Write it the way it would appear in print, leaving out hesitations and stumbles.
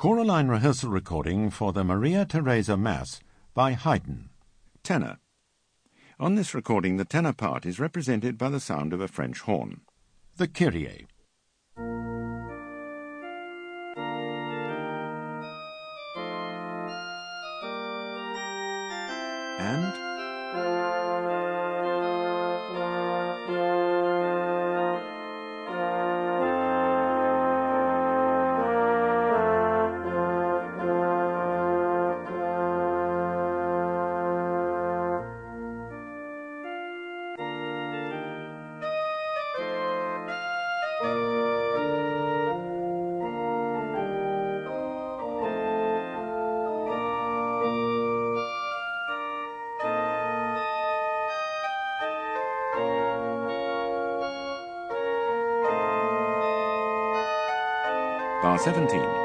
Choraline rehearsal recording for the Maria Theresa Mass by Haydn. Tenor. On this recording, the tenor part is represented by the sound of a French horn. The Kyrie. And Bar 17.